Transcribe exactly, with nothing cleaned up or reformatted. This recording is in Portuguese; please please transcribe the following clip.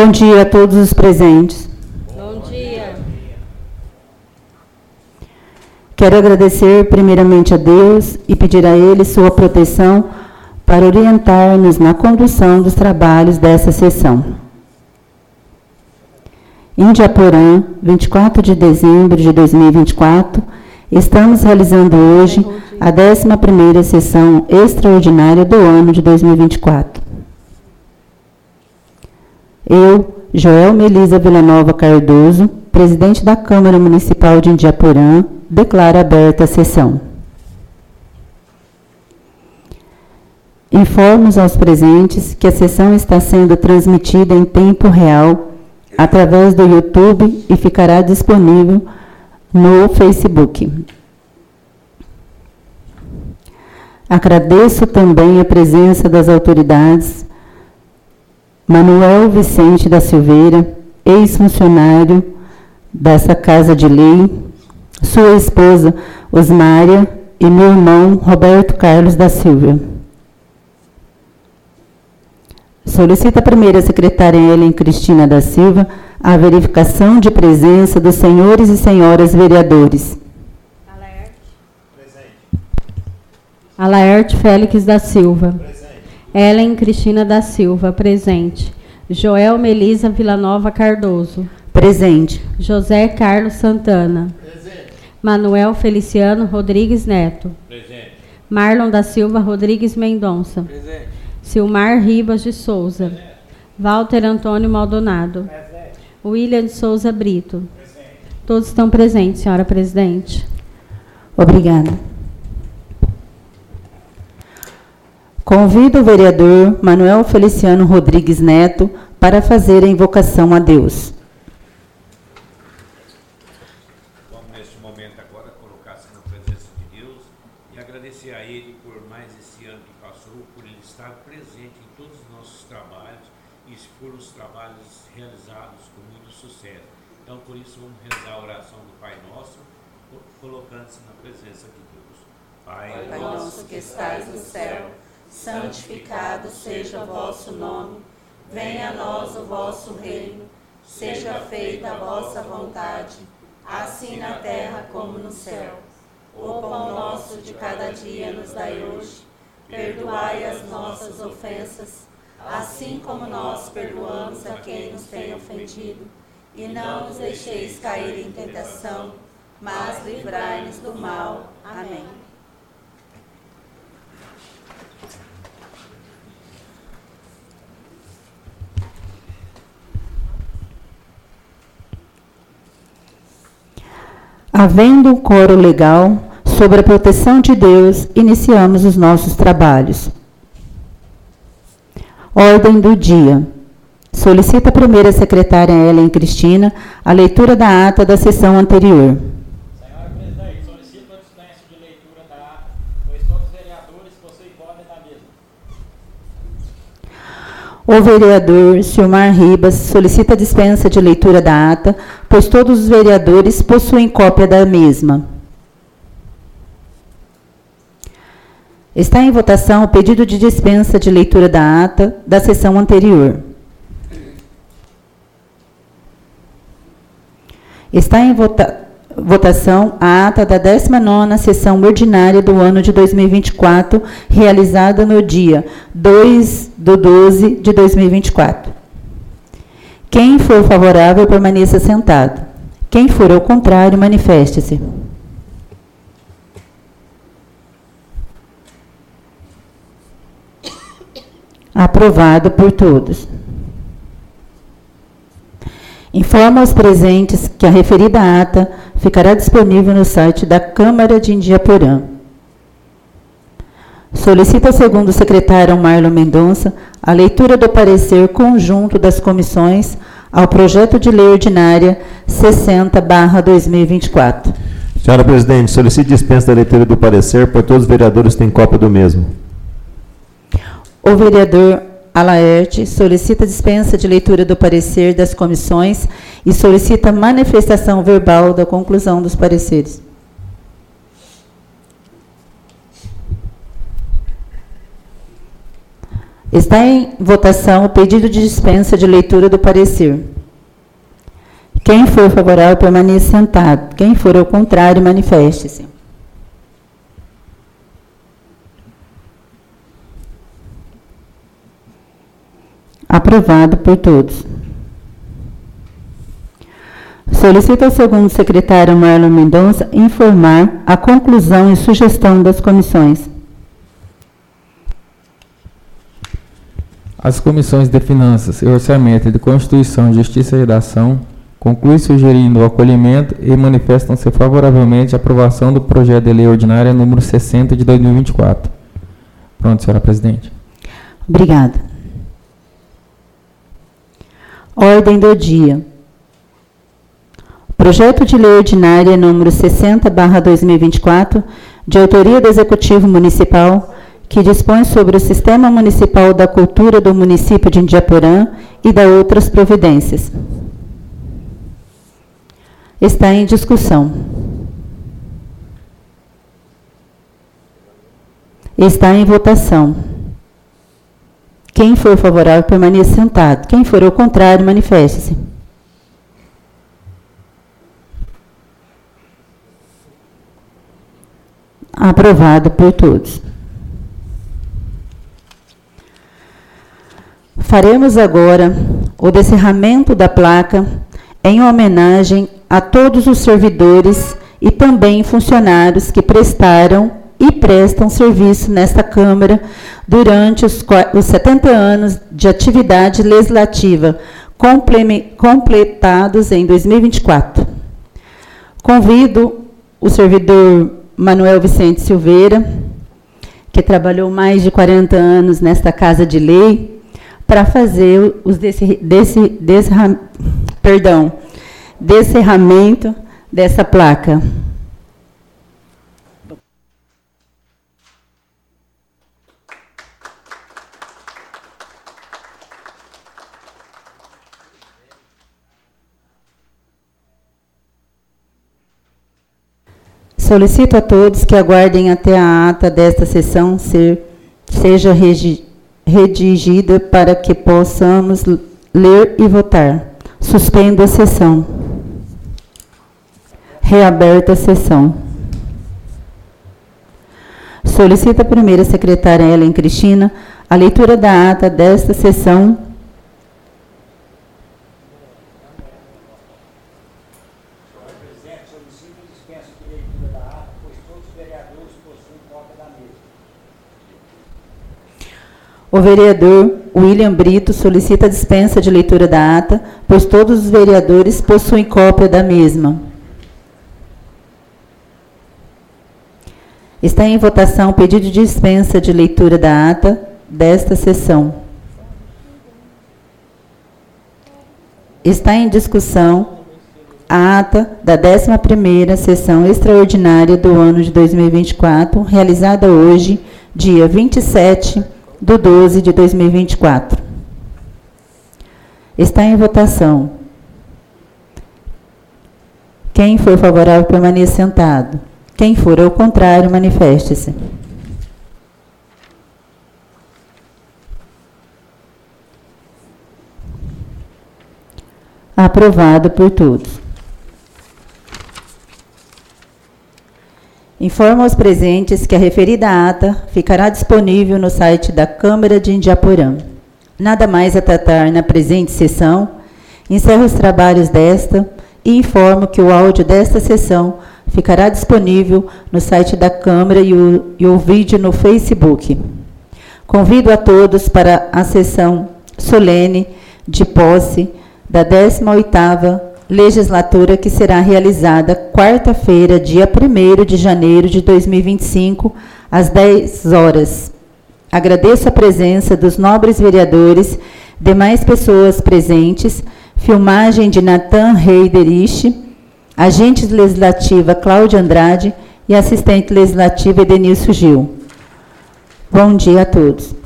Bom dia a todos os presentes. Bom dia. Quero agradecer primeiramente a Deus e pedir a Ele sua proteção para orientar-nos na condução dos trabalhos dessa sessão. Em Indiaporã, vinte e quatro de dezembro de dois mil e vinte e quatro, estamos realizando hoje a décima primeira sessão extraordinária do ano de dois mil e vinte e quatro. Eu, Joel Melisa Villanova Cardoso, presidente da Câmara Municipal de Indiaporã, declaro aberta a sessão. Informo aos presentes que a sessão está sendo transmitida em tempo real através do YouTube e ficará disponível no Facebook. Agradeço também a presença das autoridades Manuel Vicente da Silveira, ex-funcionário dessa Casa de Lei, sua esposa Osmária e meu irmão Roberto Carlos da Silva. Solicito a primeira secretária Ellen Cristina da Silva a verificação de presença dos senhores e senhoras vereadores. Alaerte. Presente. Alaerte Félix da Silva. Presente. Ellen Cristina da Silva. Presente. Joel Melisa Villanova Cardoso. Presente. José Carlos Santana. Presente. Manuel Feliciano Rodrigues Neto. Presente. Marlon da Silva Rodrigues Mendonça. Presente. Silmar Ribas de Souza. Presente. Walter Antônio Maldonado. Presente. William de Souza Brito. Presente. Todos estão presentes, senhora presidente. Obrigada. Convido o vereador Manuel Feliciano Rodrigues Neto para fazer a invocação a Deus. Vamos, neste momento agora, colocar-se na presença de Deus e agradecer a Ele por mais esse ano que passou, por Ele estar presente em todos os nossos trabalhos e foram os trabalhos realizados com muito sucesso. Então, por isso, vamos rezar a oração do Pai Nosso, colocando-se na presença de Deus. Pai, Pai nosso que estais no céu, santificado seja o vosso nome, venha a nós o vosso reino, seja feita a vossa vontade, assim na terra como no céu. O pão nosso de cada dia nos dai hoje, perdoai as nossas ofensas, assim como nós perdoamos a quem nos tem ofendido, e não nos deixeis cair em tentação, mas livrai-nos do mal. Amém. Havendo um coro legal sobre a proteção de Deus, iniciamos os nossos trabalhos. Ordem do dia. Solicita a primeira secretária Ellen Cristina a leitura da ata da sessão anterior. Senhora presidente, solicito a dispensa de leitura da ata, pois todos os vereadores possuem cópia da mesma. O vereador Silmar Ribas solicita a dispensa de leitura da ata, pois todos os vereadores possuem cópia da mesma. Está em votação o pedido de dispensa de leitura da ata da sessão anterior. Está em vota- votação a ata da décima nona sessão ordinária do ano de dois mil e vinte e quatro, realizada no dia dois de doze de dois mil e vinte e quatro. Quem for favorável, permaneça sentado. Quem for ao contrário, manifeste-se. Aprovado por todos. Informo aos presentes que a referida ata ficará disponível no site da Câmara de Indiaporã. Solicito ao segundo secretário Marlon Mendonça a leitura do parecer conjunto das comissões ao projeto de lei ordinária sessenta barra dois mil e vinte e quatro. Senhora presidente, solicito dispensa da leitura do parecer, pois todos os vereadores têm cópia do mesmo. O vereador Alaerte solicita dispensa de leitura do parecer das comissões e solicita manifestação verbal da conclusão dos pareceres. Está em votação o pedido de dispensa de leitura do parecer. Quem for favorável, permaneça sentado. Quem for ao contrário, manifeste-se. Aprovado por todos. Solicito ao segundo secretário Marlon Mendonça informar a conclusão e sugestão das comissões. As comissões de Finanças e Orçamento e de Constituição, Justiça e Redação concluem sugerindo o acolhimento e manifestam-se favoravelmente à aprovação do projeto de lei ordinária número sessenta de dois mil e vinte e quatro. Pronto, senhora presidente. Obrigada. Ordem do dia. Projeto de lei ordinária número sessenta barra dois mil e vinte e quatro, de autoria do Executivo Municipal, que dispõe sobre o Sistema Municipal da Cultura do município de Indiaporã e da outras providências. Está em discussão. Está em votação. Quem for favorável, permaneça sentado. Quem for ao contrário, manifeste-se. Aprovado por todos. Faremos agora o descerramento da placa em homenagem a todos os servidores e também funcionários que prestaram e prestam serviço nesta Câmara durante os, os setenta anos de atividade legislativa completados em dois mil e vinte e quatro. Convido o servidor Manuel Vicente Silveira, que trabalhou mais de quarenta anos nesta Casa de Lei, para fazer os desse, desse, desse, perdão, descerramento dessa placa. Solicito a todos que aguardem até a ata desta sessão ser, seja regi, redigida para que possamos ler e votar. Suspendo a sessão. Reaberta a sessão. Solicito a primeira secretária Ellen Cristina a leitura da ata desta sessão. Senhora presidente, solicito a dispensa de leitura da ata, pois todos os vereadores possuem cópia da mesma. O vereador William Brito solicita a dispensa de leitura da ata, pois todos os vereadores possuem cópia da mesma. Está em votação o pedido de dispensa de leitura da ata desta sessão. Está em discussão a ata da décima primeira sessão extraordinária do ano de dois mil e vinte e quatro, realizada hoje, dia vinte e sete de doze de dois mil e vinte e quatro. Está em votação. Quem for favorável, permaneça sentado. Quem for ao contrário, manifeste-se. Aprovado por todos. Informo aos presentes que a referida ata ficará disponível no site da Câmara de Indiaporã. Nada mais a tratar na presente sessão. Encerro os trabalhos desta e informo que o áudio desta sessão ficará disponível no site da Câmara e o, e o vídeo no Facebook. Convido a todos para a sessão solene de posse da décima oitava legislatura, que será realizada quarta-feira, dia primeiro de janeiro de dois mil e vinte e cinco, às dez horas. Agradeço a presença dos nobres vereadores, demais pessoas presentes, filmagem de Natan Heiderich, agente legislativa Cláudia Andrade e assistente legislativa Edenilson Gil. Bom dia a todos.